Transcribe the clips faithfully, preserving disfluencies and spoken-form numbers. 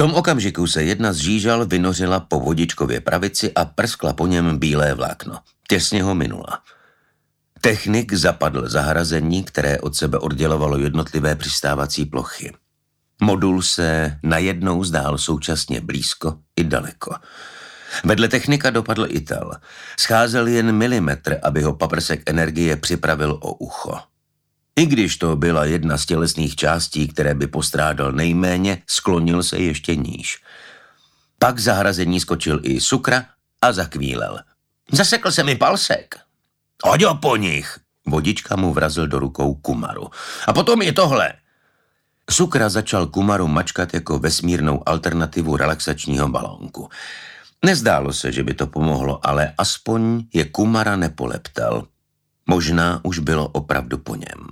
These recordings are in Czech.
tom okamžiku se jedna z žížal vynořila po vodičkově pravici a prskla po něm bílé vlákno. Těsně ho minula. Technik zapadl zahrazení, které od sebe oddělovalo jednotlivé přistávací plochy. Modul se najednou zdál současně blízko i daleko. Vedle technika dopadl Ital. Scházel jen milimetr, aby ho paprsek energie připravil o ucho. I když to byla jedna z tělesných částí, které by postrádal nejméně, sklonil se ještě níž. Pak zahrazení skočil i Sukra a zakvílel. Zasekl se mi palsek. Hoď ho po nich. Vodička mu vrazil do rukou Kumaru. A potom je tohle. Sukra začal Kumaru mačkat jako vesmírnou alternativu relaxačního balónku. Nezdálo se, že by to pomohlo, ale aspoň je Kumara nepoleptal. Možná už bylo opravdu po něm.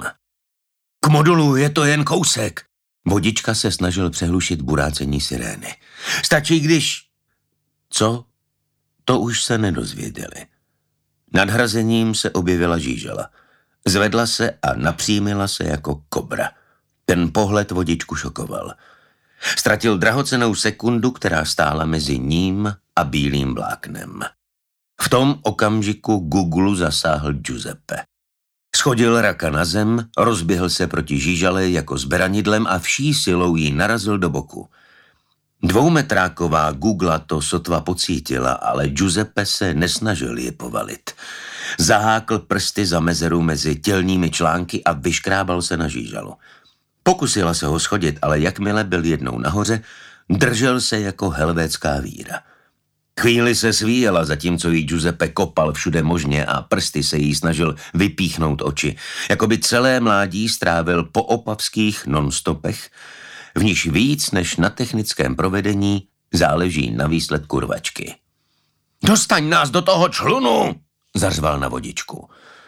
K modulu je to jen kousek. Vodička se snažil přehlušit burácení sirény. Stačí, když... Co? To už se nedozvěděli. Nad hrazením se objevila žížela. Zvedla se a napřímila se jako kobra. Ten pohled vodičku šokoval. Ztratil drahocennou sekundu, která stála mezi ním a bílým vláknem. V tom okamžiku Guglu zasáhl Giuseppe. Schodil raka na zem, rozběhl se proti žížale jako s beranidlem a vší silou jí narazil do boku. Dvoumetráková Gugla to sotva pocítila, ale Giuseppe se nesnažil je povalit. Zahákl prsty za mezeru mezi tělními články a vyškrábal se na žížalu. Pokusila se ho schodit, ale jakmile byl jednou nahoře, držel se jako helvétská víra. Chvíli se svíjela, zatímco jí Giuseppe kopal všude možně a prsty se jí snažil vypíchnout oči, jako by celé mládí strávil po opavských nonstopech, v níž víc než na technickém provedení záleží na výsledku rvačky. Dostaň nás do toho člunu, zařval na vodičku.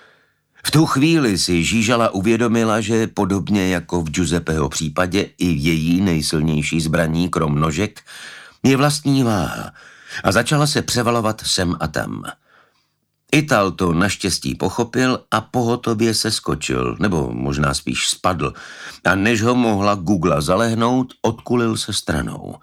V tu chvíli si žížala uvědomila, že podobně jako v Giuseppeho případě i její nejsilnější zbraní, krom nožek, je vlastní váha a začala se převalovat sem a tam. Ital to naštěstí pochopil a pohotově se skočil, nebo možná spíš spadl, a než ho mohla Gugla zalehnout, odkulil se stranou.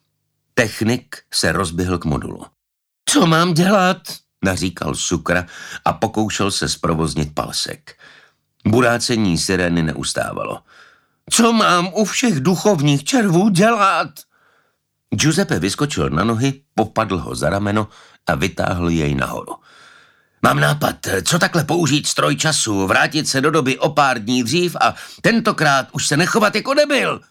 Technik se rozběhl k modulu. Co mám dělat? Naříkal Sukra a pokoušel se zprovoznit palsek. Burácení sirény neustávalo. Co mám u všech duchovních červů dělat? Giuseppe vyskočil na nohy, popadl ho za rameno a vytáhl jej nahoru. Mám nápad, co takhle použít stroj času, vrátit se do doby o pár dní dřív a tentokrát už se nechovat jako debil.